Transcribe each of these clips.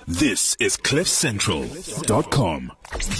This is CliffCentral.com.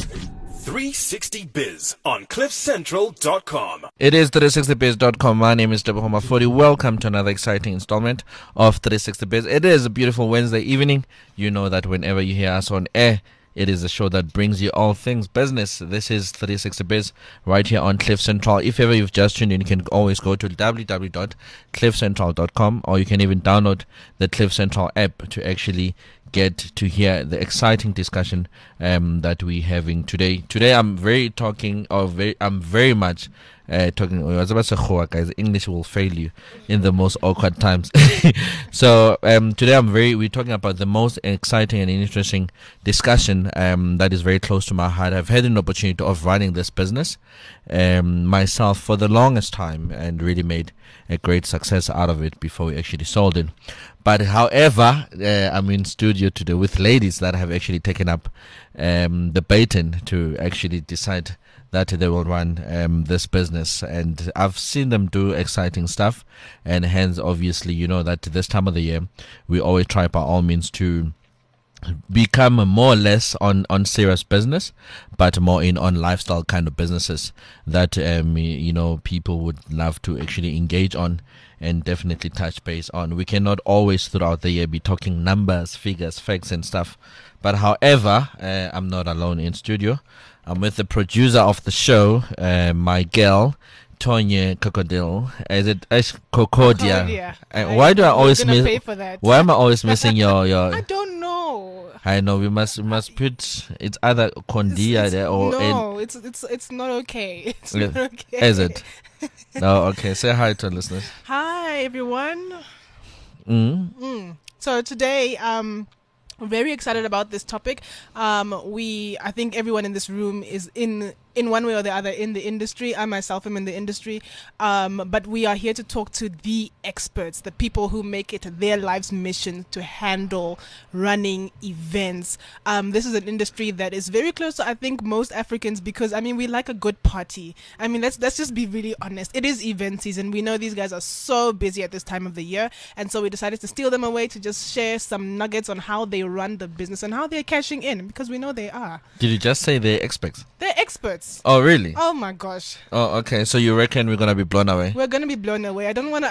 360biz on CliffCentral.com. It is 360biz.com. My name is Debo Homafodi. Welcome to another exciting installment of 360biz. It is a beautiful Wednesday evening. You know that whenever you hear us on air, it is a show that brings you all things business. This is 360biz right here on Cliff Central. If ever you've just tuned in, you can always go to www.cliffcentral.com, or you can even download the Cliff Central app to actually get to hear the exciting discussion that we're having today. Today I'm very much talking. I was about to say, guys, English will fail you in the most awkward times. So today we're talking about the most exciting and interesting discussion that is very close to my heart. I've had an opportunity of running this business myself for the longest time and really made a great success out of it before we actually sold it. But however, I'm in studio today with ladies that have actually taken up the baton to actually decide that they will run this business, and I've seen them do exciting stuff, and hence obviously you know that this time of the year we always try by all means to become more or less on serious business, but more on lifestyle kind of businesses that people would love to actually engage on and definitely touch base on. We cannot always throughout the year be talking numbers, figures, facts and stuff, but however, I'm not alone in studio. I'm with the producer of the show, my girl Tonya Crocodile. Is it Kokodia? Why do I always miss? Why am I always missing your? I don't know. I know we must put it's either Kondia there or no. It's not okay. It's not okay. Is it? No. Okay. Say hi to our listeners. Hi everyone. So today, we're very excited about this topic. I think everyone in this room is in one way or the other in the industry. I myself am in the industry. But we are here to talk to the experts, the people who make it their life's mission to handle running events. This is an industry that is very close to, I think, most Africans because, we like a good party. Let's just be really honest. It is event season. We know these guys are so busy at this time of the year. And so we decided to steal them away to just share some nuggets on how they run the business and how they're cashing in, because we know they are. Did you just say they're experts? They're experts. Oh really? Oh my gosh. Oh okay. So you reckon we're gonna be blown away? We're gonna be blown away. I don't wanna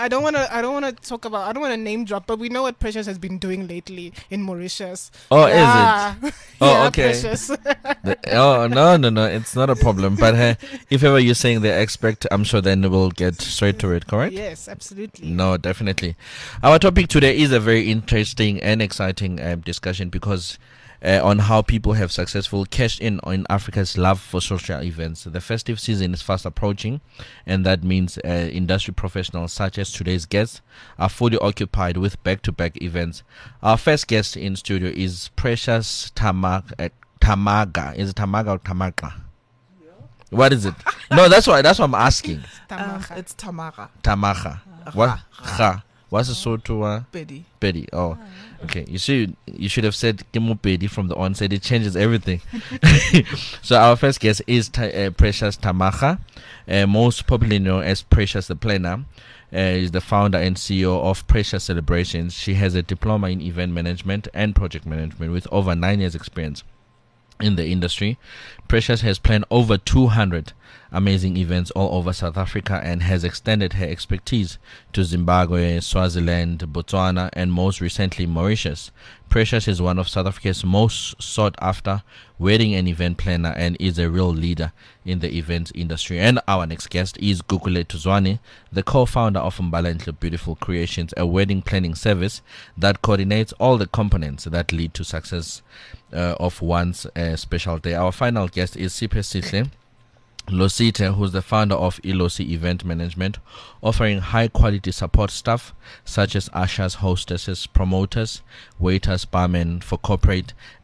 name drop, but we know what Precious has been doing lately in Mauritius. Oh, yeah. Is it? Oh, yeah, okay. Precious. No, it's not a problem. But if ever you're saying they're expert, I'm sure then we'll get straight to it, correct? Yes, absolutely. No, definitely. Our topic today is a very interesting and exciting discussion because on how people have successfully cashed in on Africa's love for social events. The festive season is fast approaching, and that means industry professionals such as today's guests are fully occupied with back-to-back events. Our first guest in studio is Precious Tamaga. Is it Tamaga or Tamaga? What is it? No, that's what I'm asking. It's Tamaga. Tamaga. What? What's the sort of Betty? Oh, okay. You see, you should have said Kimo Betty from the onset. It changes everything. So our first guest is Precious Tamaga, most popularly known as Precious the Planner. Is the founder and CEO of Precious Celebrations. She has a diploma in event management and project management with over 9 years experience in the industry. Precious has planned over 200 amazing events all over South Africa and has extended her expertise to Zimbabwe, Swaziland, Botswana, and most recently Mauritius. Precious is one of South Africa's most sought after wedding and event planner and is a real leader in the events industry. And our next guest is Gugule Tuzwane, the co-founder of Mbala Beautiful Creations, a wedding planning service that coordinates all the components that lead to success of one's special day. Our final guest is Siphe Sihle Losite, who's the founder of Ilosi Event Management, offering high-quality support staff such as ushers, hostesses, promoters, waiters, barmen for corporate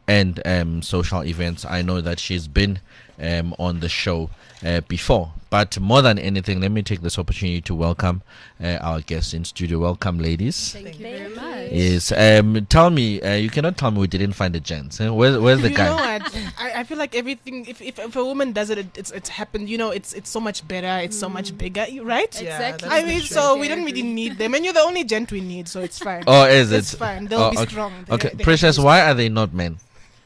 and social events. I know that she's been on the show before. But more than anything, let me take this opportunity to welcome our guests in studio. Welcome, ladies. Thank you very much. Yes. Tell me, you cannot tell me we didn't find a gents. Where's the You guy? know what? I feel like everything. If a woman does it, it's happened. You know, it's so much better. It's so much bigger, right? Exactly. I mean, so we don't really need them, and you're the only gent we need, so it's fine. Oh, is it? It's fine. They'll be okay. strong. Okay, They Precious, have to why are they not men?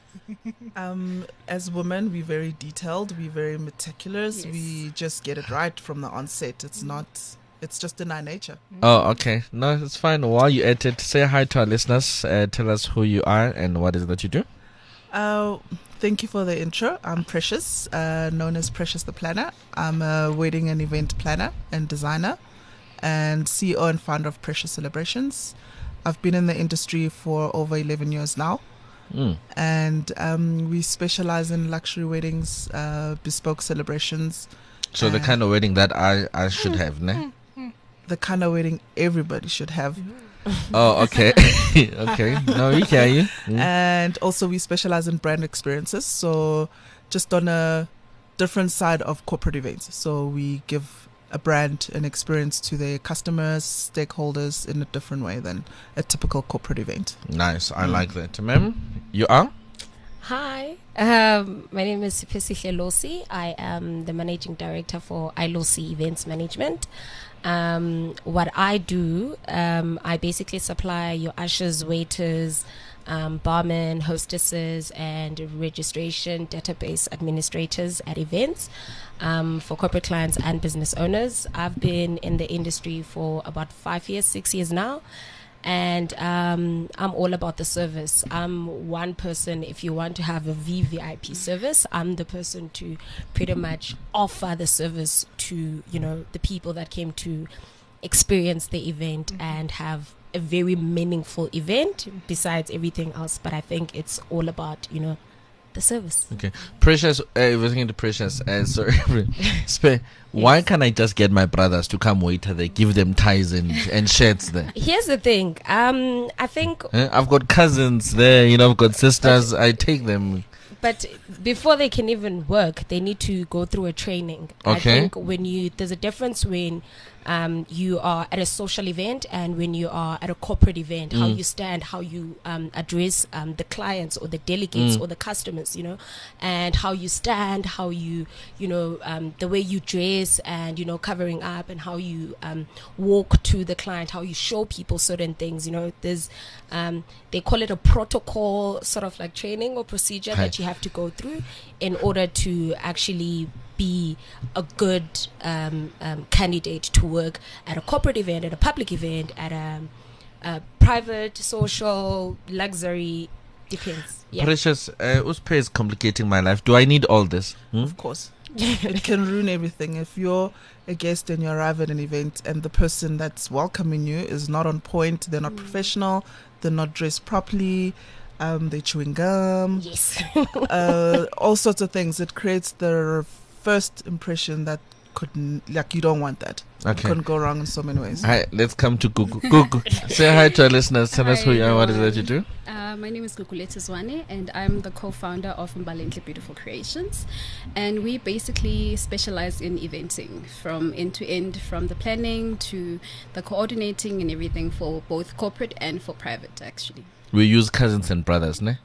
As women, we're very detailed, we're very meticulous, Yes. we just get it right from the onset. It's just in our nature. Oh, okay. No, it's fine. While you're at it, say hi to our listeners. Tell us who you are and what is it that you do. Thank you for the intro. I'm Precious, known as Precious the Planner. I'm a wedding and event planner and designer and CEO and founder of Precious Celebrations. I've been in the industry for over 11 years now. And we specialize in luxury weddings, bespoke celebrations. So the kind of wedding that I should have, ne? The kind of wedding everybody should have. Oh, okay. Okay. No, we hear you. And also we specialize in brand experiences, so just on a different side of corporate events. So we give a brand an experience to their customers, stakeholders in a different way than a typical corporate event. Nice. I like that. Ma'am, you are? Hi, my name is Sipesihle Losi. I am the managing director for iLosi Events Management. What I do, I basically supply your ushers, waiters, barmen, hostesses, and registration database administrators at events for corporate clients and business owners. I've been in the industry for about 6 years now. And I'm all about the service. I'm one person. If you want to have a VVIP service, I'm the person to pretty much offer the service to, the people that came to experience the event and have a very meaningful event besides everything else. But I think it's all about, the service. Okay. Precious, everything to Precious. Sorry. Why can't I just get my brothers to come waiter there, give them ties and shirts there? Here's the thing. I think I've got cousins there, I've got sisters. I take them. But before they can even work, they need to go through a training. Okay. I think there's a difference when you are at a social event and when you are at a corporate event, how you stand, how you address the clients or the delegates or the customers, and how you stand, how you, the way you dress and, covering up and how you walk to the client, how you show people certain things, there's, they call it a protocol sort of like training or procedure that you have to go through in order to actually be a good candidate to work at a corporate event, at a public event, at a private, social, luxury, depends. Yeah. Precious, Uspe is complicating my life. Do I need all this? Of course. It can ruin everything. If you're a guest and you arrive at an event and the person that's welcoming you is not on point, they're not professional, they're not dressed properly, they're chewing gum, Yes. all sorts of things. It creates the first impression that you don't want that. Okay. It couldn't go wrong in so many ways. Hi, let's come to Gugu. Gugu, say hi to our listeners. Tell us who you are. What is it that you do? My name is Gugulethu Zwane, and I'm the co-founder of Mbalenhle Beautiful Creations. And we basically specialize in eventing from end to end, from the planning to the coordinating and everything for both corporate and for private, actually. We use cousins and brothers, ne?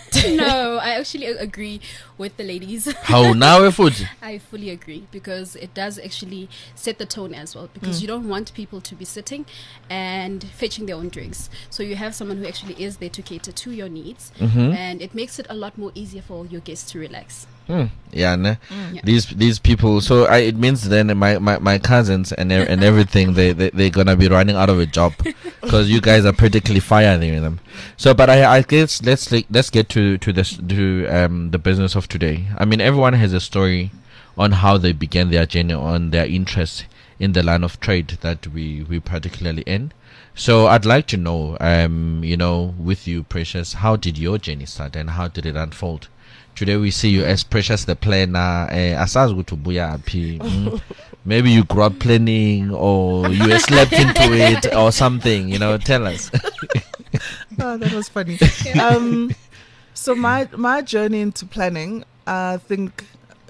No, I actually agree with the ladies. How now, Fuji? I fully agree, because it does actually set the tone as well, because you don't want people to be sitting and fetching their own drinks. So you have someone who actually is there to cater to your needs, and it makes it a lot more easier for your guests to relax. Yeah, ne? Yeah. These people. So it means then my cousins and everything they're gonna be running out of a job because you guys are particularly firing them. So, but I guess let's get to the business of today. I mean, everyone has a story on how they began their journey, on their interest in the line of trade that we particularly in. So I'd like to know, with you, Precious, how did your journey start and how did it unfold? Today we see you as Precious the planner. Maybe you grew up planning or you slept into it or something. Tell us. Oh, that was funny. So my journey into planning, I think,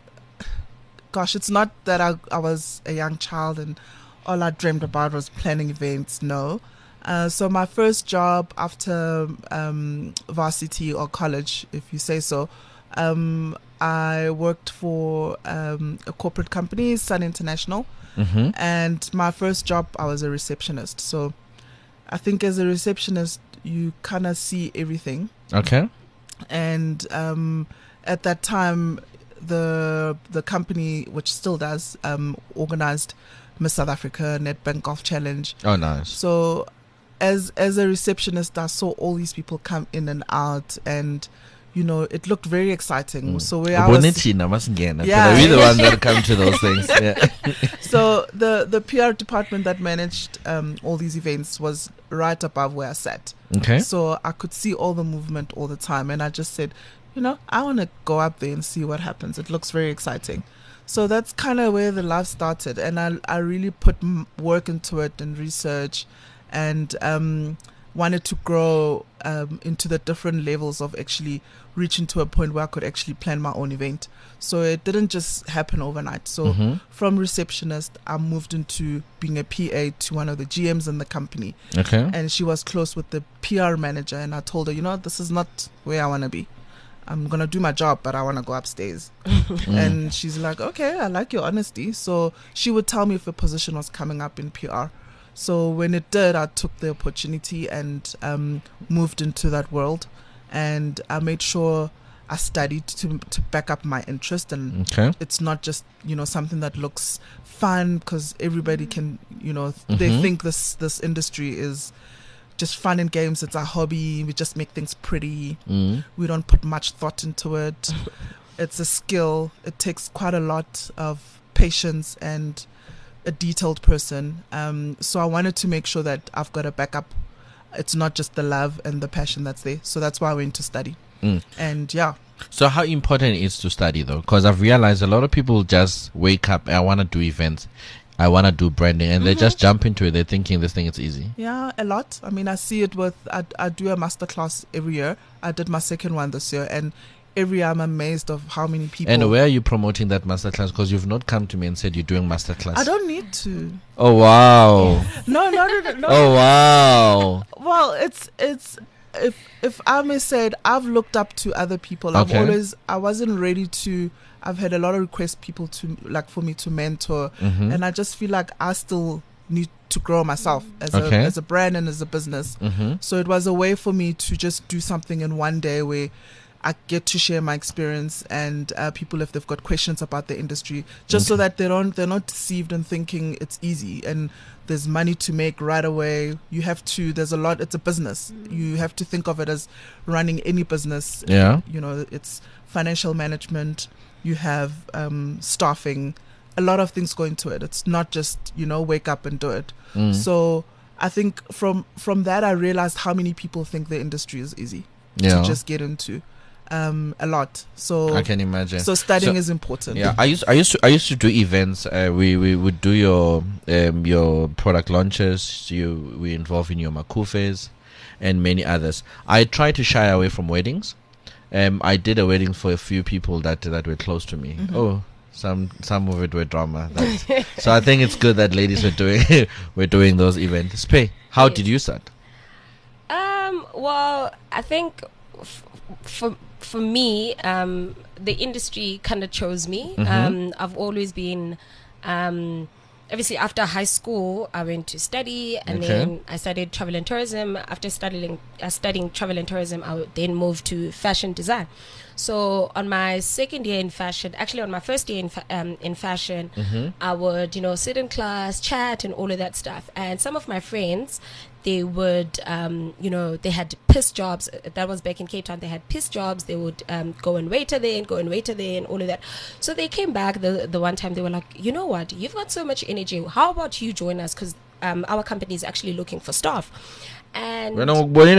gosh, it's not that I was a young child and all I dreamed about was planning events. No. So my first job after varsity or college, if you say so, I worked for a corporate company, Sun International, and my first job I was a receptionist. So I think as a receptionist you kind of see everything. Okay. And at that time the company, which still does, organized Miss South Africa Nedbank Golf Challenge. Oh, nice. So as a receptionist, I saw all these people come in and out, and you know, it looked very exciting. So where I was, yeah, we're the one that come to those things. Yeah. So the PR department that managed all these events was right above where I sat. Okay. So I could see all the movement all the time, and I just said, you know, I want to go up there and see what happens. It looks very exciting. So that's kind of where the love started, and I really put work into it and research, and wanted to grow into the different levels of actually reaching to a point where I could actually plan my own event. So it didn't just happen overnight. So from receptionist, I moved into being a PA to one of the GMs in the company. Okay. And she was close with the PR manager, and I told her, you know, this is not where I want to be. I'm going to do my job, but I want to go upstairs. And she's like, okay, I like your honesty. So she would tell me if a position was coming up in PR. So when it did, I took the opportunity and moved into that world. And I made sure I studied to back up my interest. And it's not just, you know, something that looks fun, because everybody can, you know, they think this industry is just fun and games. It's a hobby. We just make things pretty. We don't put much thought into it. It's a skill. It takes quite a lot of patience and a detailed person. So I wanted to make sure that I've got a backup. It's not just the love and the passion that's there. So that's why I went to study. And yeah. So how important it is to study though? Because I've realized a lot of people just wake up, I want to do events, I want to do branding, and they just jump into it. They're thinking this thing is easy. Yeah, a lot. I mean, I see it with, I do a masterclass every year. I did my second one this year, and every year I'm amazed of how many people. And where are you promoting that masterclass? Because you've not come to me and said you're doing masterclass. I don't need to. Oh, wow. No. Oh, wow. Well, it's if I may say it, I've looked up to other people. Okay. I wasn't ready to. I've had a lot of requests, people to for me to mentor, and I just feel like I still need to grow myself as a brand and as a business. So it was a way for me to just do something in one day where I get to share my experience, and people, if they've got questions about the industry, just so that they're not deceived and thinking it's easy and there's money to make right away. There's a lot. It's a business. You have to think of it as running any business. Yeah. You know, it's financial management. You have staffing, a lot of things go into it. It's not just, you know, wake up and do it. So I think from that I realized how many people think the industry is easy to just get into. A lot. So I can imagine. So studying is important. Yeah, I used to do events. We would do your product launches. We involve in your Makufes and many others. I try to shy away from weddings. I did a wedding for a few people that were close to me. Oh, some of it were drama. So I think it's good that ladies were doing those events. Spey, how did you start? Well, I think for me, the industry kind of chose me. I've always been, obviously after high school, I went to study, and then I studied travel and tourism. After studying travel and tourism, I then moved to fashion design. So on my second year in fashion, actually on my first year in fashion, I would, you know, sit in class, chat and all of that stuff. And some of my friends, they would, you know, they had piss jobs. That was back in Cape Town. They had piss jobs. They would go and waiter there and all of that. So they came back the one time. They were like, you know what? You've got so much energy. How about you join us? Because our company is actually looking for staff. And come through.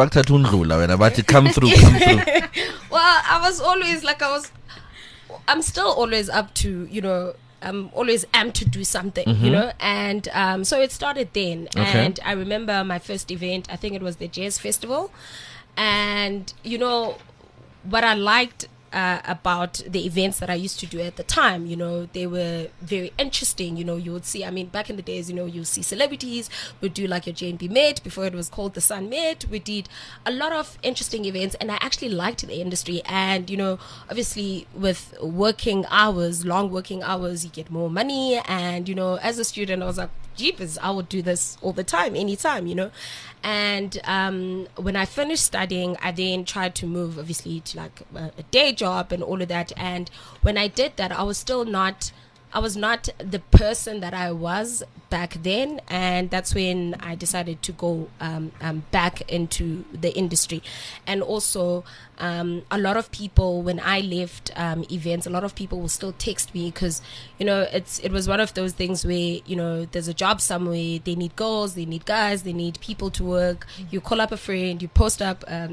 Well, I was always like, I'm still always up to, you know, I'm always amped to do something, you know, and so it started then. And I remember my first event, I think it was the Jazz Festival, and you know, what I liked about the events that I used to do at the time, they were very interesting. You would see, back in the days, you see celebrities would do like your JNB Met before it was called the Sun Met. We did a lot of interesting events, and I actually liked the industry. And, obviously with long working hours, you get more money. And, as a student, I was like, jeepers, I would do this all the time, anytime, And when I finished studying, I then tried to move, obviously, to like a day job and all of that. And when I did that, I was not the person that I was back then, and that's when I decided to go back into the industry. And also, a lot of people, when I left events, a lot of people will still text me because, it was one of those things where, there's a job somewhere, they need girls, they need guys, they need people to work. You call up a friend, you post up a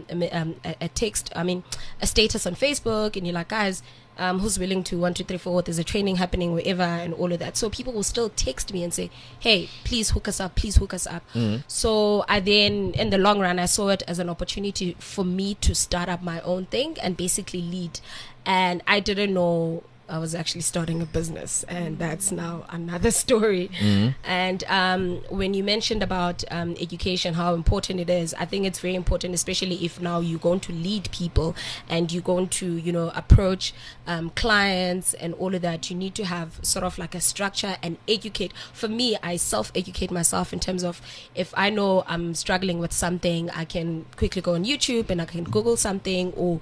status on Facebook, and you're like, guys, who's willing to 1, 2, 3, 4, there's a training happening wherever, and all of that. So people will still text me and say, hey, please hook us up. So I then, in the long run, I saw it as an opportunity for me to start up my own thing and basically lead. And I didn't know I was actually starting a business, and that's now another story. And when you mentioned about education, how important it is, I think it's very important, especially if now you're going to lead people and you're going to, approach clients and all of that. You need to have sort of like a structure and educate. For me, I self-educate myself in terms of, if I know I'm struggling with something, I can quickly go on YouTube and I can Google something, or,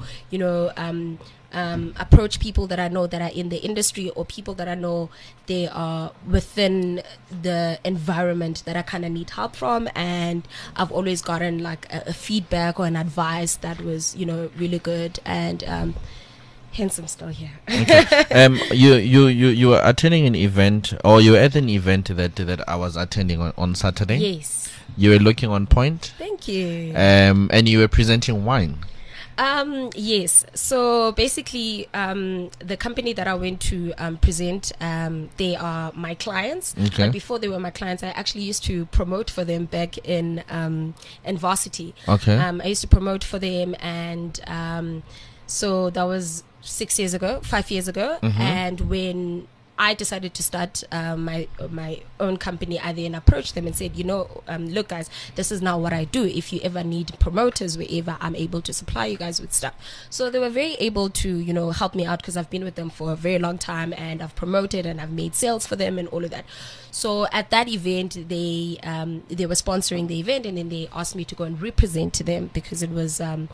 approach people that I know that are in the industry, or people that I know they are within the environment that I kind of need help from. And I've always gotten like a feedback or an advice that was, really good. And hence I'm still here. Okay. You were attending an event, or you were at an event that I was attending on Saturday. Yes. You were looking on point. Thank you. And you were presenting wine. Yes. So basically, the company that I went to present, they are my clients. Okay. But before they were my clients, I actually used to promote for them back in varsity. Okay. I used to promote for them, and so that was 5 years ago. And when I decided to start my own company, I then approached them and said, look guys, this is now what I do. If you ever need promoters wherever, I'm able to supply you guys with stuff. So they were very able to, help me out, because I've been with them for a very long time, and I've promoted and I've made sales for them and all of that. So at that event, they were sponsoring the event, and then they asked me to go and represent to them, because it was a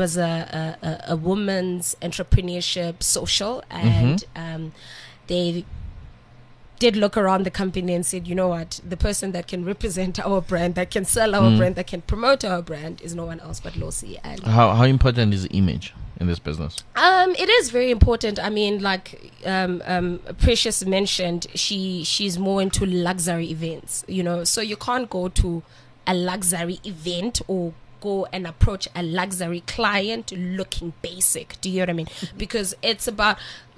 women's entrepreneurship social, and they did look around the company and said, you know what, the person that can represent our brand, that can sell our brand, that can promote our brand, is no one else but Losi. And how important is image in this business? It is very important. Like Precious mentioned, she's more into luxury events, so you can't go to a luxury event or go and approach a luxury client looking basic. Do you know what I mean? Because it's about,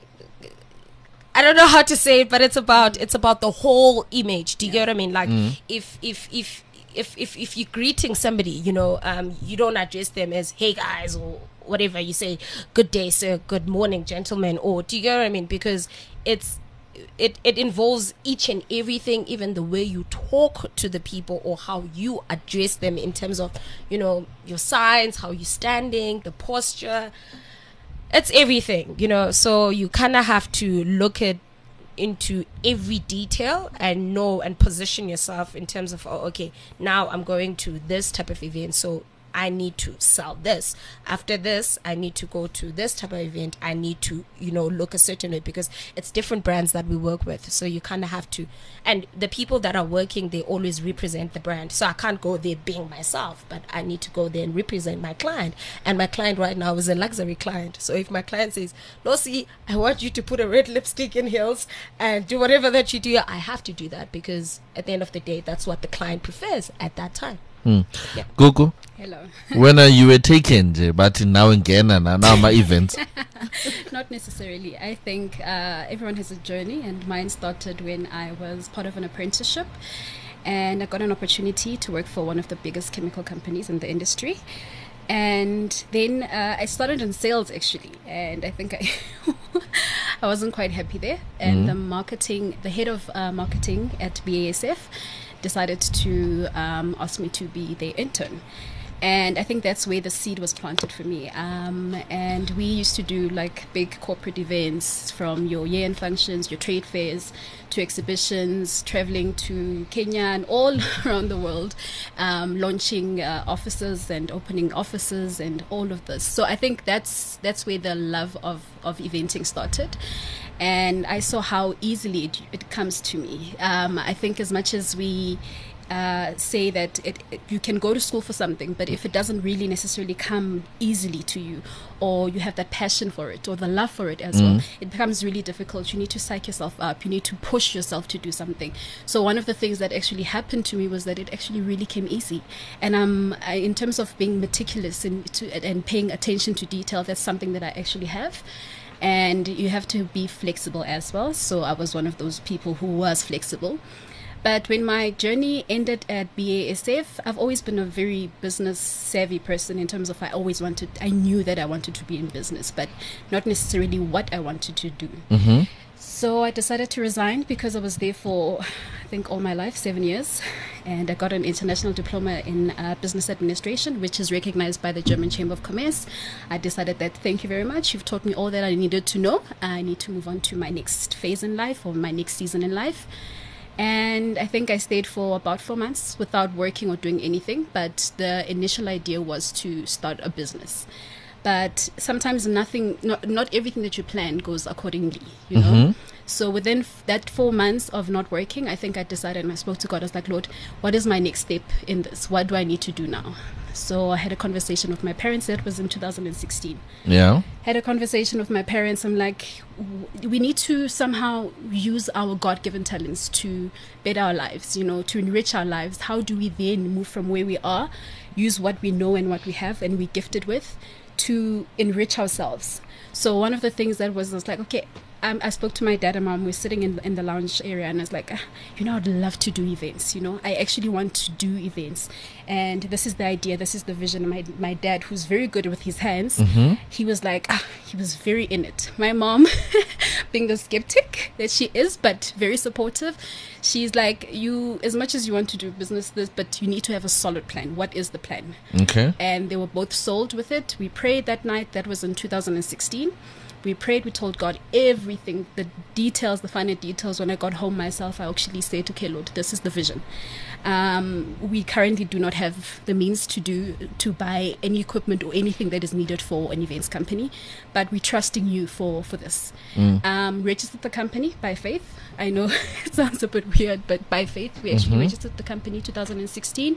I don't know how to say it, but it's about the whole image. Do you get what I mean? Like if you're greeting somebody, you don't address them as, hey guys, or whatever. You say, good day, sir, good morning, gentlemen, or do you get what I mean? Because it involves each and everything, even the way you talk to the people or how you address them in terms of, your signs, how you're standing, the posture. It's everything, so you kind of have to look into every detail and know and position yourself in terms of, okay, now I'm going to this type of event, so I need to sell this. After this, I need to go to this type of event. I need to, look a certain way, because it's different brands that we work with. So you kind of have to, and the people that are working, they always represent the brand. So I can't go there being myself, but I need to go there and represent my client. And my client right now is a luxury client. So if my client says, Losi, I want you to put a red lipstick in heels and do whatever that you do, I have to do that, because at the end of the day, that's what the client prefers at that time. Yeah. Gugu, Hello. when you were taken, but now again and now my events. Not necessarily. I think everyone has a journey, and mine started when I was part of an apprenticeship, and I got an opportunity to work for one of the biggest chemical companies in the industry. And then I started in sales actually, and I think I wasn't quite happy there. And the head of marketing at BASF decided to ask me to be their intern. And I think that's where the seed was planted for me. And we used to do like big corporate events, from your year-end functions, your trade fairs, to exhibitions, traveling to Kenya and all around the world, launching offices and opening offices and all of this. So I think that's where the love of eventing started. And I saw how easily it comes to me. I think as much as we say that you can go to school for something, but if it doesn't really necessarily come easily to you, or you have that passion for it or the love for it as well, it becomes really difficult. You need to psych yourself up. You need to push yourself to do something. So one of the things that actually happened to me was that it actually really came easy. And in terms of being meticulous and paying attention to detail, that's something that I actually have. And you have to be flexible as well. So I was one of those people who was flexible. But when my journey ended at BASF, I've always been a very business savvy person in terms of I knew that I wanted to be in business, but not necessarily what I wanted to do. So I decided to resign because I was there for, I think, all my life, 7 years. And I got an international diploma in business administration, which is recognized by the German Chamber of Commerce. I decided that, thank you very much. You've taught me all that I needed to know. I need to move on to my next phase in life, or my next season in life. And I think I stayed for about 4 months without working or doing anything. But the initial idea was to start a business. But sometimes not everything that you plan goes accordingly, you know. So within that 4 months of not working, I think I decided, and I spoke to God. I was like, Lord, what is my next step in this? What do I need to do now? So I had a conversation with my parents. That was in 2016. Yeah. Had a conversation with my parents. I'm like, we need to somehow use our God-given talents to better our lives, you know, to enrich our lives. How do we then move from where we are, use what we know and what we have and we're gifted with, to enrich ourselves? So one of the things that was like, okay, I spoke to my dad and mom. We're sitting in the lounge area, and I was like, you know, I'd love to do events. You know, I actually want to do events, and this is the idea, this is the vision. My dad, who's very good with his hands, he was like, he was very in it. My mom, being the skeptic that she is, but very supportive, she's like, you, as much as you want to do business, but you need to have a solid plan. What is the plan? Okay. And they were both sold with it. We prayed that night. That was in 2016. We prayed, we told God everything, the details, the finer details. When I got home myself, I actually said, okay, Lord, this is the vision. We currently do not have the means to buy any equipment or anything that is needed for an events company, but we're trusting you for this. Registered the company by faith. I know it sounds a bit weird, but by faith, we actually registered the company 2016.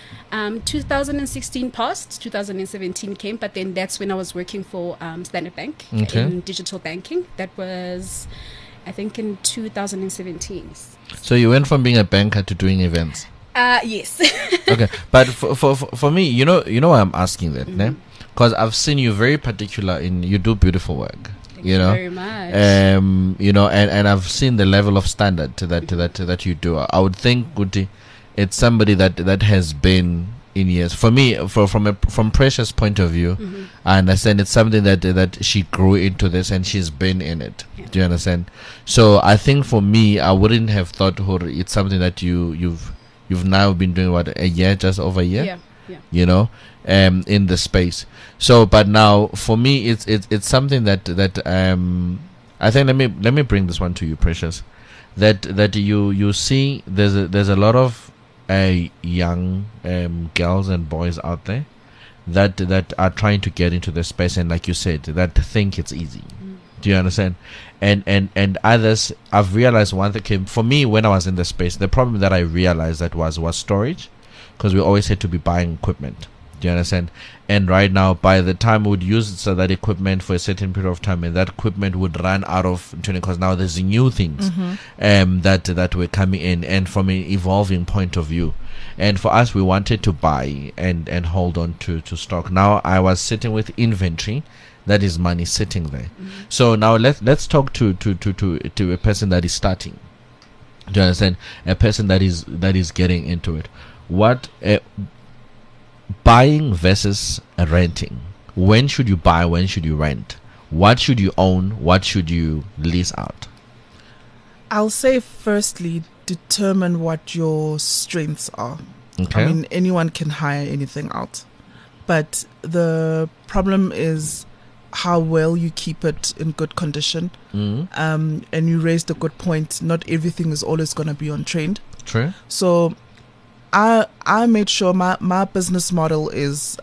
2016 passed, 2017 came, but then that's when I was working for Standard Bank in digital banking. That was, I think, in 2017. So you went from being a banker to doing events. Yes. Okay, but for me, you know why I'm asking that, because I've seen you very particular in, you do beautiful work. Thank you very much. You know, and I've seen the level of standard that you do. I would think, Guti, it's somebody that has been in years. For me, from Precious' point of view, I understand it's something that she grew into this and she's been in it. Yeah. Do you understand? So I think for me, I wouldn't have thought it's something that you've now been doing a year, just over a year. Yeah. You know, in the space. So, but now for me, it's something that I think. Let me bring this one to you, Precious. That you see, there's a lot of young girls and boys out there that are trying to get into the space, and like you said, that think it's easy. Do you understand? And others, I've realized one thing came for me when I was in the space. The problem that I realized that was storage, because we always had to be buying equipment. Do you understand? And right now, by the time we would use that equipment for a certain period of time, and that equipment would run out of tuning, because now there's new things that were coming in, and from an evolving point of view. And for us, we wanted to buy and hold on to stock. Now I was sitting with inventory, that is money sitting there. So now let's talk to a person that is starting. Do you understand? A person that is getting into it. What buying versus renting. When should you buy? When should you rent? What should you own? What should you lease out? I'll say firstly, determine what your strengths are. Okay. I mean, anyone can hire anything out, but the problem is how well you keep it in good condition. And you raised a good point. Not everything is always going to be on trend. True. So I made sure my business model is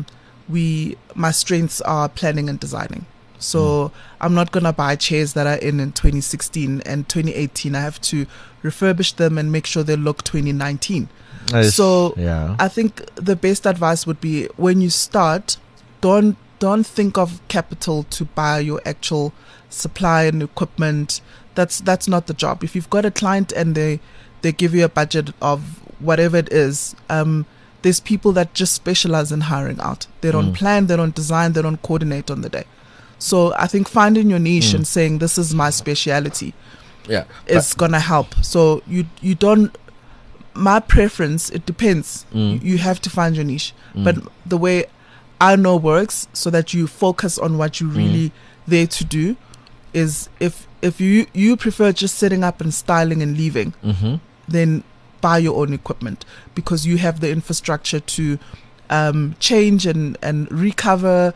my strengths are planning and designing. So I'm not gonna buy chairs that are in 2016 and 2018. I have to refurbish them and make sure they look 2019. So yeah. I think the best advice would be, when you start, don't think of capital to buy your actual supply and equipment. That's not the job. If you've got a client and they give you a budget of whatever it is, there's people that just specialize in hiring out. They don't plan, they don't design, they don't coordinate on the day. So I think finding your niche and saying, this is my speciality, is gonna help. So you don't. My preference, it depends. You have to find your niche. But the way I know works, so that you focus on what you're really there to do, is if you prefer just setting up and styling and leaving, then buy your own equipment, because you have the infrastructure to change and recover,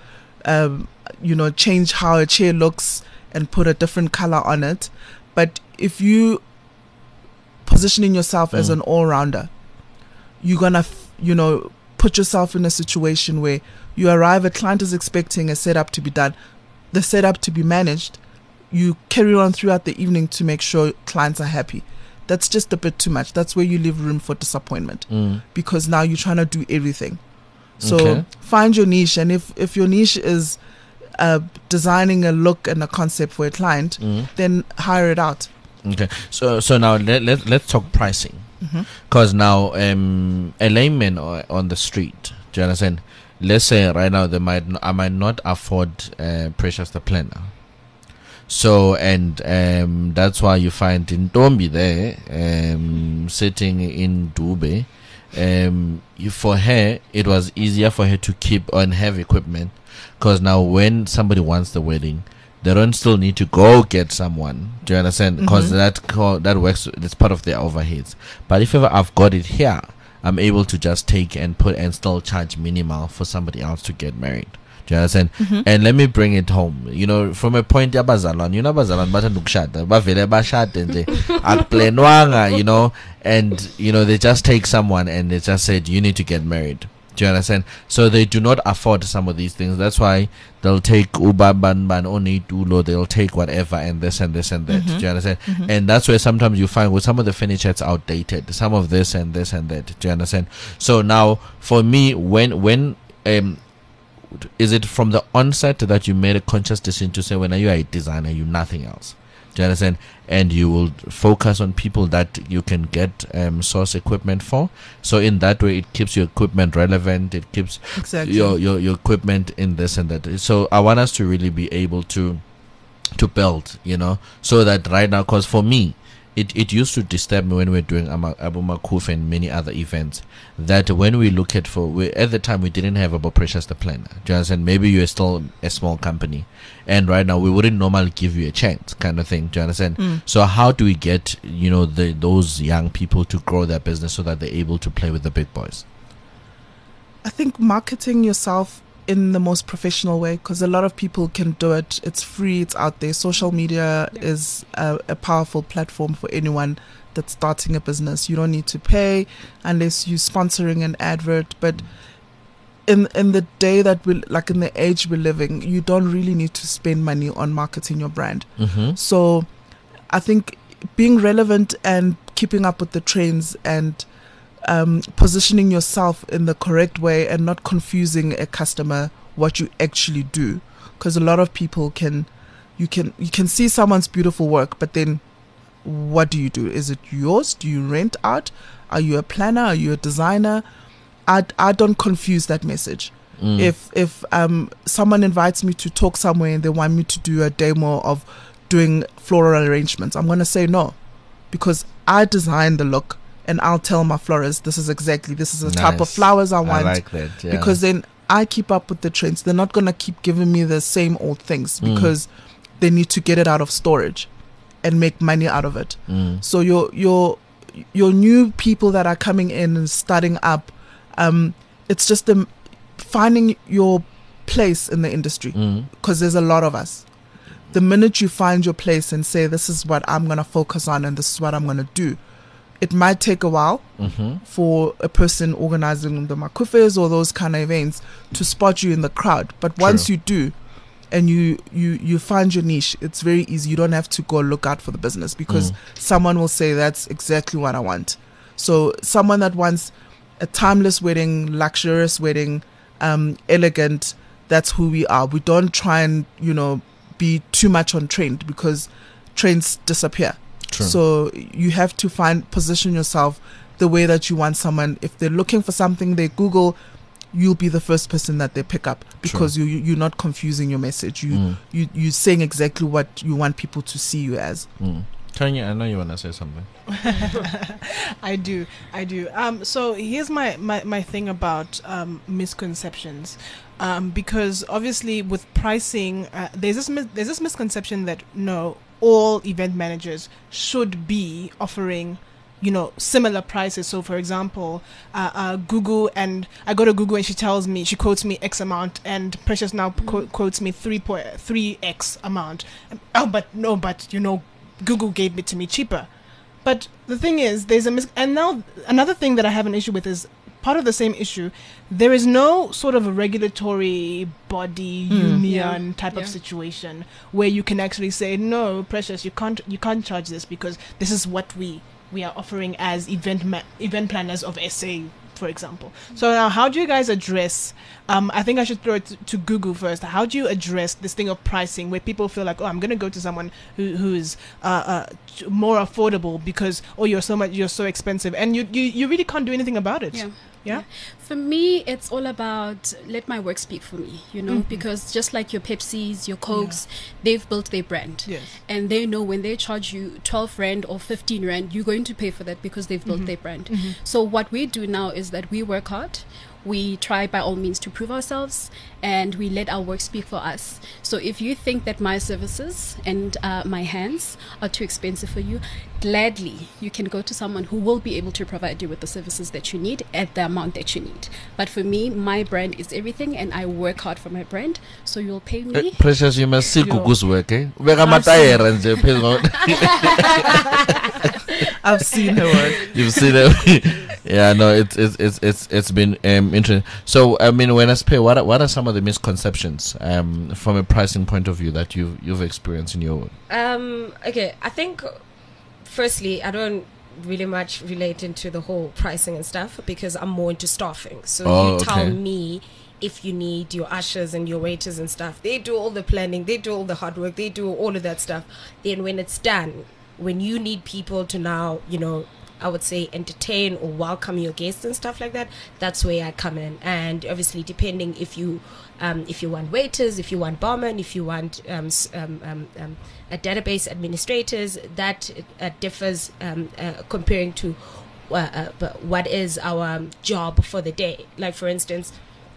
change how a chair looks and put a different color on it. But if you positioning yourself as an all-rounder, you're gonna put yourself in a situation where you arrive, a client is expecting a setup to be done, the setup to be managed, you carry on throughout the evening to make sure clients are happy. That's just a bit too much. That's where you leave room for disappointment, because now you're trying to do everything. So find your niche, and if your niche is designing a look and a concept for a client, then hire it out. Okay, so now let's talk pricing, because now a layman on the street, do you understand? Let's say right now I might not afford Precious the Planner. So and that's why you find Ntombi there sitting in Dube. For her, it was easier for her to keep on have equipment, because now when somebody wants the wedding, they don't still need to go get someone. Do you understand? Because that works. It's part of their overheads. But if ever I've got it here, I'm able to just take and put and still charge minimal for somebody else to get married. Do you understand? And let me bring it home. From a point abazalwane, abazalwane bathanda ukushada, bavele bashade nje akuplanwanga, and they just take someone and they just said you need to get married. Do you understand? So they do not afford some of these things. That's why they'll take Ubabanban only Dulo, they'll take whatever and this and this and that. Do you understand? And that's where sometimes you find with some of the furniture it's outdated, some of this and this and that. Do you understand? So now for me, when is it from the onset that you made a conscious decision to say, when you are a designer, you nothing else? Do you understand? And you will focus on people that you can get source equipment for. So in that way, it keeps your equipment relevant. It keeps your equipment in this and that. So I want us to really be able to build, so that right now, because for me, it used to disturb me when we were doing Abu Makuf and many other events, that when we look at at the time we didn't have Abu Precious the Planner. Do you understand? Maybe you're still a small company, and right now we wouldn't normally give you a chance, kind of thing. Do you understand? So how do we get those young people to grow their business so that they're able to play with the big boys? I think marketing yourself in the most professional way, because a lot of people can do it. It's free, it's out there. Social media is a powerful platform for anyone that's starting a business. You don't need to pay unless you're sponsoring an advert. But in the day that in the age we're living, you don't really need to spend money on marketing your brand. So I think being relevant and keeping up with the trends and positioning yourself in the correct way and not confusing a customer what you actually do, because a lot of people you can see someone's beautiful work, but then what do you do? Is it yours? Do you rent out? Are you a planner? Are you a designer? I don't confuse that message. If someone invites me to talk somewhere and they want me to do a demo of doing floral arrangements, I'm going to say no, because I design the look and I'll tell my florist this is the type of Nice. flowers I I want. like that. Yeah. Because then I keep up with the trends. They're not gonna keep giving me the same old things because they need to get it out of storage and make money out of it. So your new people that are coming in and starting up, it's just them finding your place in the industry, because there's a lot of us. The minute you find your place and say, this is what I'm going to focus on and this is what I'm going to do, it might take a while for a person organizing the makufes or those kind of events to spot you in the crowd. But once you do, and you find your niche, it's very easy. You don't have to go look out for the business, because someone will say, that's exactly what I want. So someone that wants a timeless wedding, luxurious wedding, elegant, that's who we are. We don't try and, be too much on trend, because trends disappear. True. So you have to position yourself the way that you want someone. If they're looking for something, they Google, you'll be the first person that they pick up, because you're not confusing your message. You're saying exactly what you want people to see you as. Tanya, I know you want to say something. I do. So here's my thing about misconceptions, because obviously with pricing, there's this misconception that all event managers should be offering similar prices. So for example, Google, and I go to Google and she quotes me X amount, and Precious now quotes me 3x amount. But Google gave it to me cheaper. But the thing is, and now another thing that I have an issue with is part of the same issue. There is no sort of a regulatory body union type of situation where you can actually say, no, Precious, you can't charge this because this is what we are offering as event planners of SA, for example. So now, how do you guys address, I think I should throw it to Google first. How do you address this thing of pricing where people feel like, I'm going to go to someone who is more affordable because, you're so expensive, and you really can't do anything about it? Yeah. For me, it's all about let my work speak for me, because just like your Pepsis, your Cokes, they've built their brand. Yes. And they know when they charge you 12 Rand or 15 Rand, you're going to pay for that because they've built their brand. So what we do now is that we work hard. We try by all means to prove ourselves, and we let our work speak for us. So if you think that my services and my hands are too expensive for you, gladly you can go to someone who will be able to provide you with the services that you need at the amount that you need. But for me, my brand is everything, and I work hard for my brand. So you'll pay me. Precious, you must see Google's work, eh? I've seen her work. You've seen it. Yeah, no, it's been interesting. So I mean, when I pay, what are some of the misconceptions from a pricing point of view that you've experienced in your work? Okay, I think firstly, I don't really much relate into the whole pricing and stuff because I'm more into staffing. So you tell me if you need your ushers and your waiters and stuff. They do all the planning, they do all the hard work, they do all of that stuff. Then when it's done, when you need people to now, I would say entertain or welcome your guests and stuff like that, that's where I come in. And obviously depending if you want waiters, if you want barmen, if you want a database administrators, that differs comparing to what is our job for the day. Like for instance,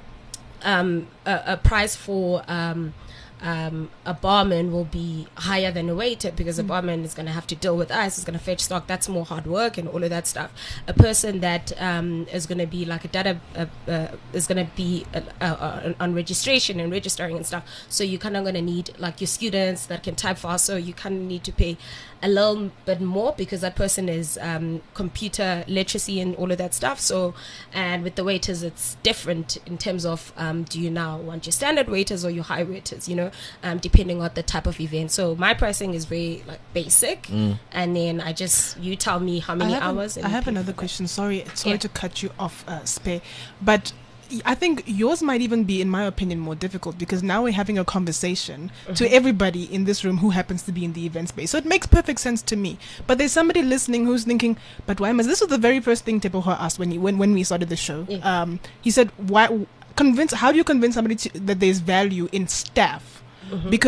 a price for a barman will be higher than a waiter because a barman is going to have to deal with ice, is going to fetch stock, that's more hard work and all of that stuff. A person that is going to be like a data is going to be on registration and registering and stuff, so you're kind of going to need like your students that can type fast, so you kind of need to pay a little bit more because that person is computer literacy and all of that stuff. So, and with the waiters it's different in terms of do you now want your standard waiters or your high waiters, depending on the type of event. So my pricing is very like basic, and then you tell me how many hours. I have another question. Sorry to cut you off, Spare, but I think yours might even be, in my opinion, more difficult because now we're having a conversation to everybody in this room who happens to be in the event space. So it makes perfect sense to me. But there's somebody listening who's thinking, but why must... This was the very first thing Teboho asked when we started the show. Yeah. He said, how do you convince somebody that there's value in staff? Because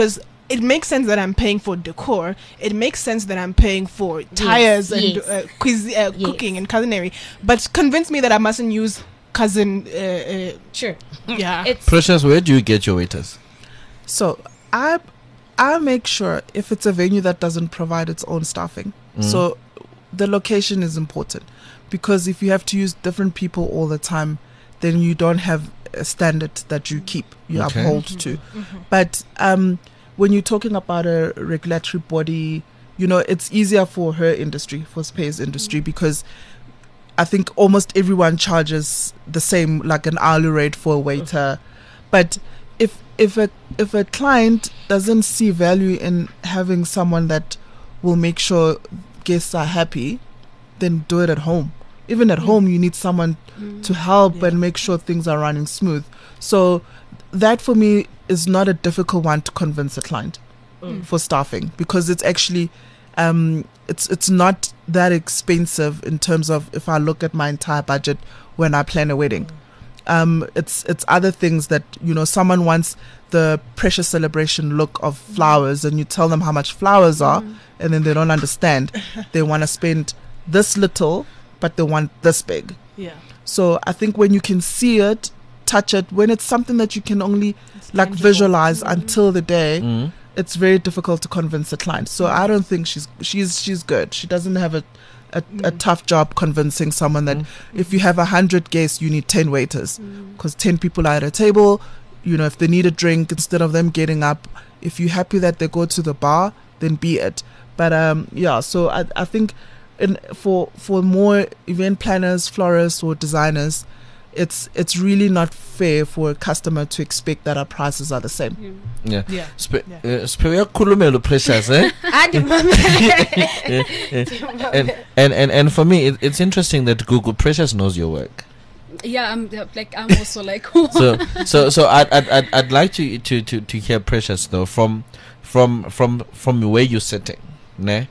it makes sense that I'm paying for decor. It makes sense that I'm paying for tires and yes. cooking and culinary. But convince me that I mustn't use cousin. Sure. Yeah. It's Precious, where do you get your waiters? So I make sure if it's a venue that doesn't provide its own staffing. So the location is important, because if you have to use different people all the time, then you don't have a standard that you Okay. uphold to. But when you're talking about a regulatory body, it's easier for her industry, for Space industry, because I think almost everyone charges the same, like an hourly rate for a waiter. But if a client doesn't see value in having someone that will make sure guests are happy, then do it at home. Even at home, you need someone to help and make sure things are running smooth. So that for me is not a difficult one to convince a client for staffing, because it's actually it's not that expensive in terms of, if I look at my entire budget when I plan a wedding. It's other things that, someone wants the Precious celebration look of flowers, and you tell them how much flowers are, and then they don't understand. They want to spend this little, but they want this big. Yeah. So I think when you can see it, touch it, when it's something that you can only tangible. visualize until the day, it's very difficult to convince a client. So I don't think she's good. She doesn't have a tough job convincing someone that if you have 100 guests, you need 10 waiters, because 10 people are at a table. If they need a drink, instead of them getting up, if you're happy that they go to the bar, then be it. But so I think for more event planners, florists, or designers, it's really not fair for a customer to expect that our prices are the same. Yeah. Yeah. Khulumelo Precious, eh? And for me, it's interesting that Google Precious knows your work. Yeah, I'm also like So I'd like to hear Precious though from where you're sitting, ne?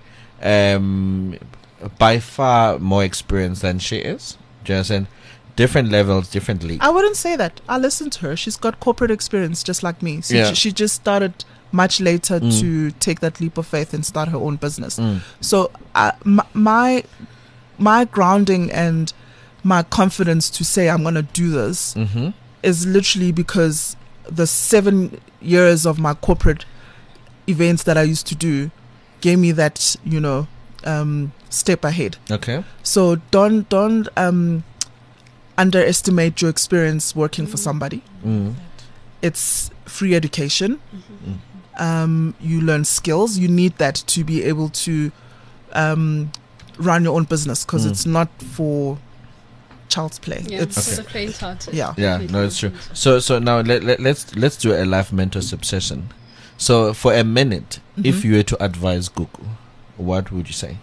By far more experienced than she is. Just in different levels, different leagues. I wouldn't say that. I listened to her. She's got corporate experience just like me. So she just started much later to take that leap of faith and start her own business. So my grounding and my confidence to say I'm going to do this is literally because the 7 years of my corporate events that I used to do gave me that, step ahead. Okay. So don't underestimate your experience working for somebody. It's free education. You learn skills. You need that to be able to run your own business, because it's not for child's play. Yeah, It's for the faint-hearted. Yeah, no, it's true. So now let's do a life mentorship session. So for a minute, if you were to advise Gugu, what would you say?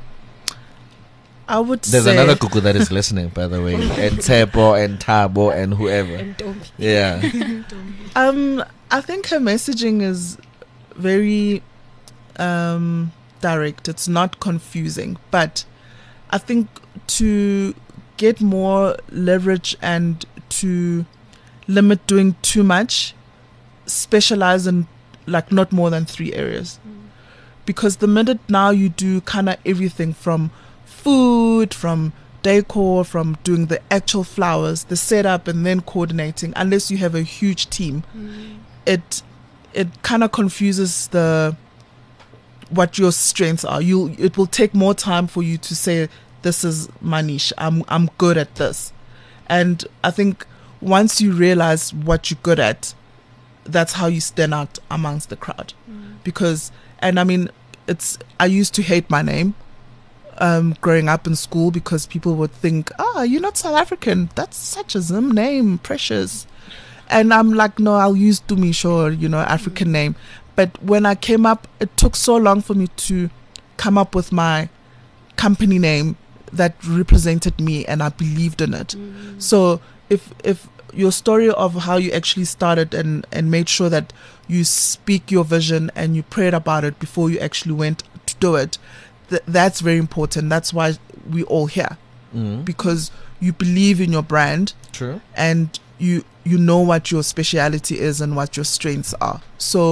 I would There's say another Gugu that is listening, by the way, and Tebo and Tabo and whoever. Yeah. I think her messaging is very direct. It's not confusing, but I think to get more leverage and to limit doing too much, specialize in not more than 3 areas. Because the minute now you do kind of everything from food, from decor, from doing the actual flowers, the setup, and then coordinating, unless you have a huge team, it kind of confuses what your strengths are. It will take more time for you to say, this is my niche, I'm good at this. And I think once you realize what you're good at, that's how you stand out amongst the crowd. Because, and I mean, I used to hate my name growing up in school, because people would think, you're not South African, that's such a Zim name, Precious. And I'm like, no, I'll use Dumisho, African name. But when I came up, it took so long for me to come up with my company name that represented me, and I believed in it. So if your story of how you actually started and made sure that you speak your vision and you prayed about it before you actually went to do it, that's very important. That's why we all here, because you believe in your brand. True. And you know what your speciality is and what your strengths are. So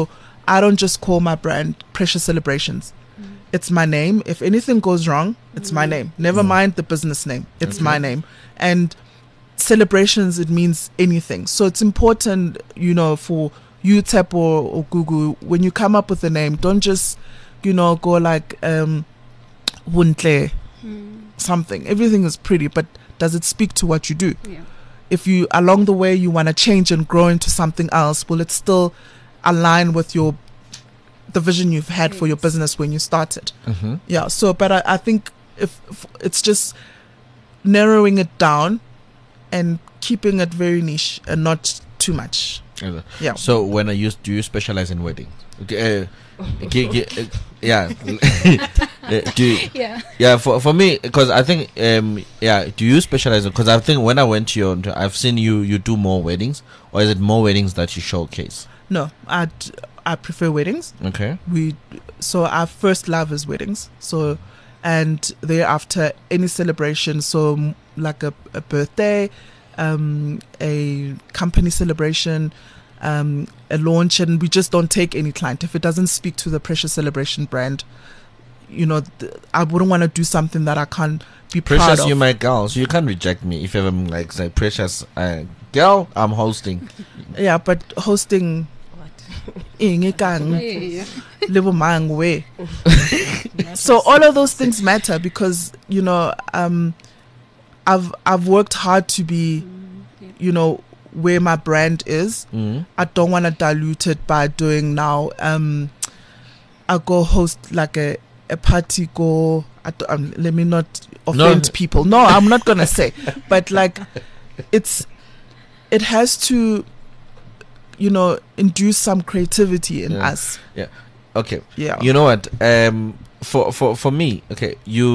I don't just call my brand Precious Celebrations. It's my name. If anything goes wrong, it's my name. Never mind the business name. It's my name. And celebrations, it means anything. So it's important, for you, Tep or Gugu, when you come up with a name, don't just, go like Wuntle, something. Everything is pretty, but does it speak to what you do? Yeah. If you, along the way, you want to change and grow into something else, will it still align with the vision you've had for your business when you started? Yeah. So, but I think if it's just narrowing it down and keeping it very niche and not too much. Yeah. So when do you specialize in weddings? Okay, yeah. Yeah. For me, because I think do you specialize? Because I think when I went to I've seen you do more weddings, or is it more weddings that you showcase? No, I prefer weddings. Okay. So our first love is weddings. So, and thereafter any celebration. So like a birthday, a company celebration, a launch, and we just don't take any client if it doesn't speak to the Precious Celebration brand. I wouldn't want to do something that I can't be proud Precious, of. you my girl, so you can't reject me if I'm like say Precious girl. I'm hosting. Yeah, but hosting. So all of those things matter because I've worked hard to be where my brand is. I don't want to dilute it by doing now I go host like a party let me not offend people. No, I'm not gonna say, but like it has to induce some creativity in us. Yeah. Okay. Yeah. You know what? For me, okay,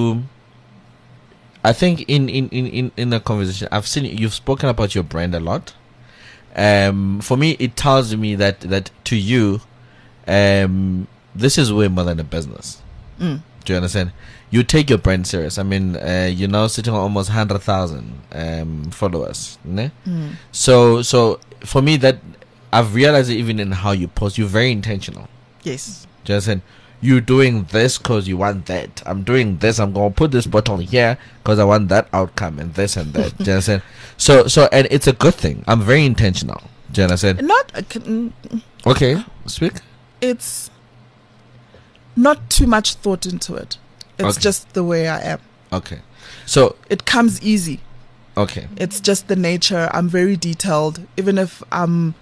I think in a conversation I've seen you've spoken about your brand a lot. For me, it tells me that to you, this is way more than a business. Do you understand? You take your brand serious. I mean, you're now sitting on almost 100,000 followers. Ne? So for me, that I've realized it even in how you post, you're very intentional. Yes. Do you understand? You're doing this because you want that. I'm doing this. I'm going to put this bottle here because I want that outcome and this and that. Do you understand? So, and it's a good thing. I'm very intentional. Do you understand? Okay, speak. It's not too much thought into it. It's just the way I am. Okay. So it comes easy. Okay. It's just the nature. I'm very detailed. Even if I'm,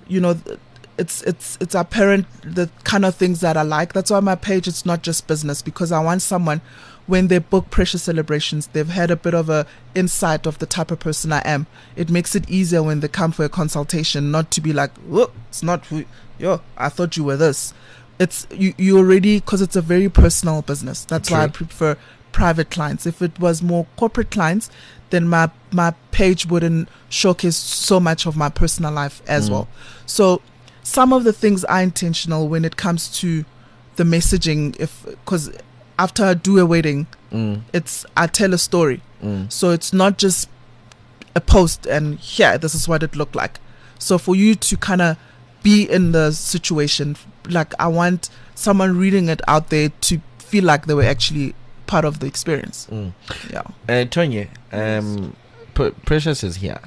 it's apparent the kind of things that I like. That's why my page, it's not just business, because I want someone, when they book Precious Celebrations, they've had a bit of a insight of the type of person I am. It makes it easier when they come for a consultation, not to be like, oh, it's not who, I thought you were this. It's you already, because it's a very personal business. That's why I prefer private clients. If it was more corporate clients, then my page wouldn't showcase so much of my personal life as well. So some of the things are intentional when it comes to the messaging. Because after I do a wedding, I tell a story. So it's not just a post and this is what it looked like. So for you to kind of be in the situation, like I want someone reading it out there to feel like they were actually part of the experience. Yeah. Tonya, Precious is here.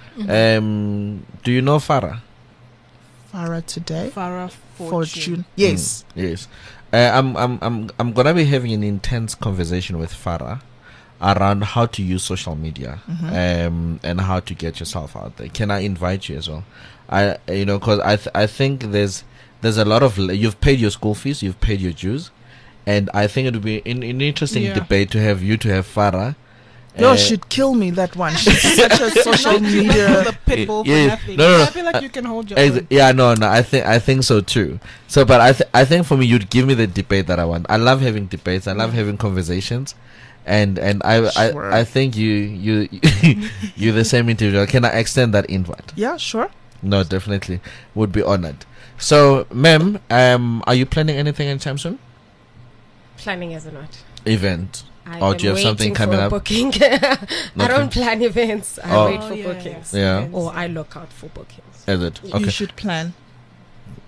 Do you know Farah? Farah today? Farah Fortune. Yes. Yes. I'm gonna be having an intense conversation with Farah around how to use social media and how to get yourself out there. Can I invite you as well? Because I think there's a lot of, you've paid your school fees, you've paid your dues, and I think it would be an interesting debate to have Farah. No, she'd kill me, that one. She's such a social media the pit bull for nothing. No. I feel like you can hold your own. Yeah, no, I think so too. So, but I think for me, you'd give me the debate that I want. I love having debates. I love having conversations, and I think you you're the same individual. Can I extend that invite? Yeah, sure. No, definitely would be honored. So, ma'am, are you planning anything anytime soon? Planning as a what? Event. Or do you have something coming up? Booking. I don't plan events. I wait for bookings. Yeah. Or I look out for bookings. Is it? Okay. You should plan.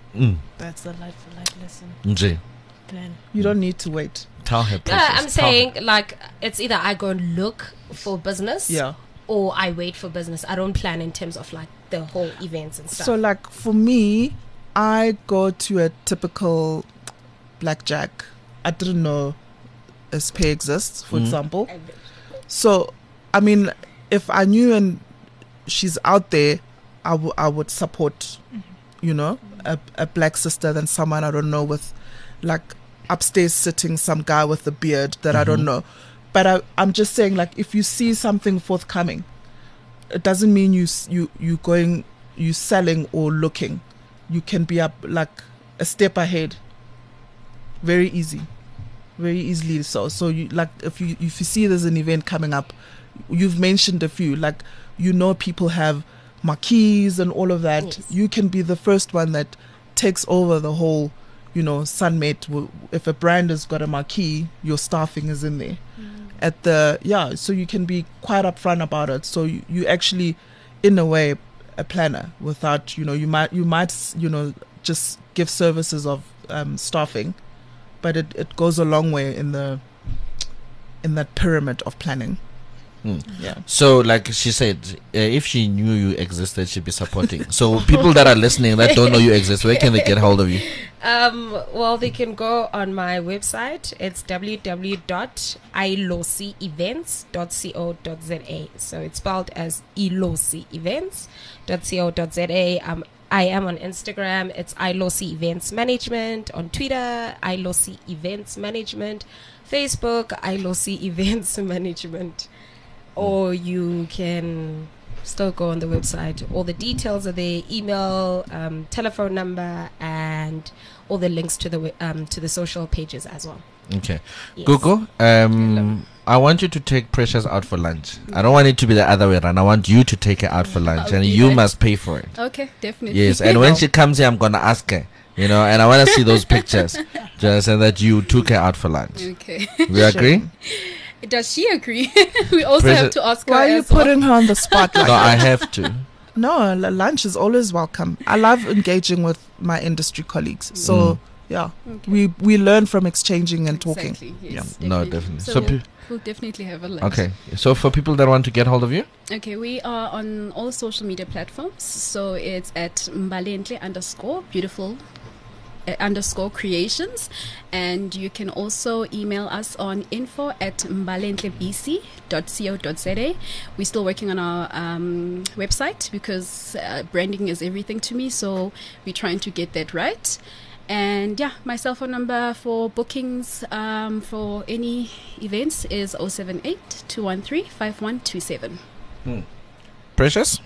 That's the life for life lesson. Nje, Plan. You don't need to wait. tell her. No, Precious, I'm tell her. saying like it's either I go and look for business, Yeah. or I wait for business. I don't plan in terms of like the whole events and stuff. So, like, for me, I go to a typical blackjack. I didn't know SPay exists, for example. So, I mean, if I knew and she's out there, I would support, you know, a black sister than someone I don't know with, like, upstairs sitting some guy with a beard that I don't know. But I'm just saying, like, if you see something forthcoming, it doesn't mean you selling or looking. You can be up like a step ahead. Very easily. So you like if you see there's an event coming up, you've mentioned a few, like, you know, people have marquees and all of that. Yes. You can be the first one that takes over the whole, you know, Sunmet. If a brand has got a marquee, your staffing is in there. So you can be quite upfront about it. So you actually, in a way, a planner without, you know, you might you know, just give services of staffing, but it goes a long way in that pyramid of planning. Yeah. So, like she said, if she knew you existed, she'd be supporting. So, people that are listening that don't know you exist, where can they get hold of you? Well, they can go on my website. It's www.ilosievents.co.za. So it's spelled as ilosievents.co.za. I am on Instagram. It's ilosi Events Management. On Twitter, ilosi Events Management. Facebook, ilosi Events Management. Or you can still go on the website. All the details are there: email, telephone number, and all the links to the social pages as well. Okay. Yes. Gogo, I want you to take Precious out for lunch. I don't want it to be the other way around. I want you to take her out for lunch, I'll and do you that. must pay for it. Okay, definitely. Yes, and when she comes here, I'm going to ask her, you know, and I want to see those pictures. Just so that you took her out for lunch. Okay. We agree? Does she agree? We also Precious- have to ask her. Why are you as well. putting her on the spot like No, that? I have to. No, lunch is always welcome. I love engaging with my industry colleagues. So, yeah, we learn from exchanging and talking. Exactly. Yes, No, definitely. So, So we'll definitely have a lunch. Okay. So for people that want to get hold of you, Okay, we are on all social media platforms. So it's at Mbalentle _beautiful _creations, and you can also email us on info@mbalentlebc.co.za. We're still working on our website because branding is everything to me, so we're trying to get that right. And yeah, my cell phone number for bookings for any events is 078 213 5127. Precious.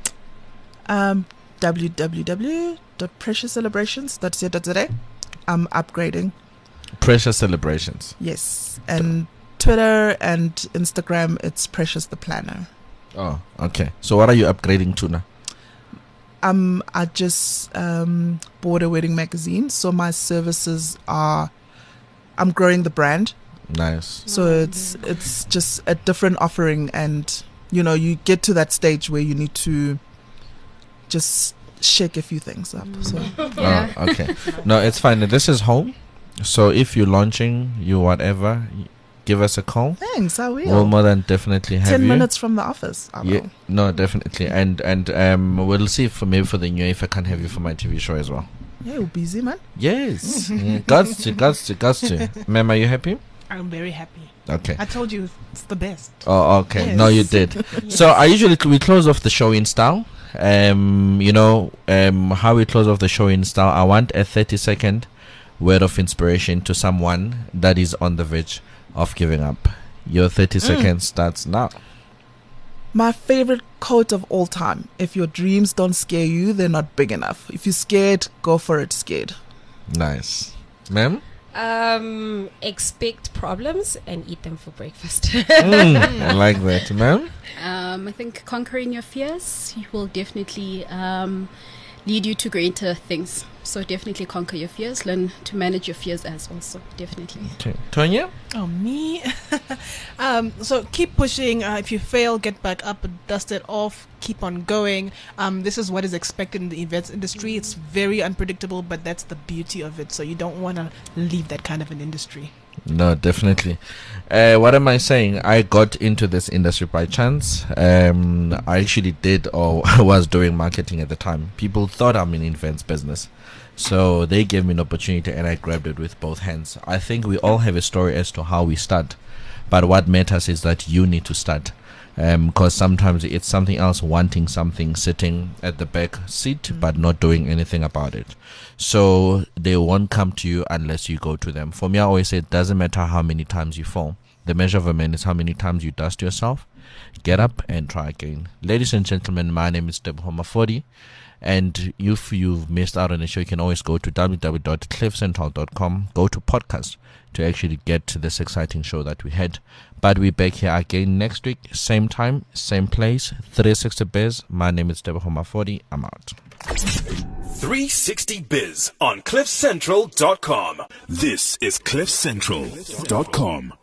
www.preciouscelebrations.co.za. I'm upgrading. Precious Celebrations. Yes. And Twitter and Instagram, it's Precious the Planner. Oh, okay. So what are you upgrading to now? I just bought a wedding magazine, so my services are, I'm growing the brand. Nice. So it's just a different offering, and you know, you get to that stage where you need to just shake a few things up. So Yeah. Oh, okay. No, it's fine. This is home. So if you're launching, you whatever, give us a call. thanks, I will. We'll more than definitely have 10 you. minutes from the office. I will. Yeah, no, definitely. And we'll see if maybe for the new year if I can have you for my TV show as well. Yeah, you're busy, man. Yes. Gots to. Ma'am, are you happy? I'm very happy. Okay. I told you it's the best. Oh, okay. Yes. No, you did. So I usually we close off the show in style. You know, how we close off the show in style. I want a 30-second word of inspiration to someone that is on the verge of giving up. Your 30 seconds starts now. My favorite quote of all time: if your dreams don't scare you, they're not big enough. If you're scared, go for it scared. Nice. Ma'am? Expect problems and eat them for breakfast. I like that. Ma'am? I think conquering your fears will definitely lead you to greater things. So definitely conquer your fears. Learn to manage your fears as also. Definitely. Okay. Tonya? Oh, me? So keep pushing. If you fail, get back up, dust it off, keep on going. This is what is expected in the events industry. It's very unpredictable, but that's the beauty of it. So you don't want to leave that kind of an industry. No, definitely. What am I saying? I got into this industry by chance. I actually did or was doing marketing at the time. People thought I'm in events business. So they gave me an opportunity and I grabbed it with both hands. I think we all have a story as to how we start. But what matters is that you need to start. Because sometimes it's something else wanting something, sitting at the back seat, but not doing anything about it. So they won't come to you unless you go to them. For me, I always say it doesn't matter how many times you fall. The measure of a man is how many times you dust yourself. Get up and try again. Ladies and gentlemen, my name is Teboho Mafodi. And if you've missed out on the show, you can always go to www.cliffcentral.com, go to podcast to actually get to this exciting show that we had. But we're back here again next week, same time, same place, 360 Biz. My name is Teboho Mafodi. I'm out. 360 Biz on cliffcentral.com. This is cliffcentral.com.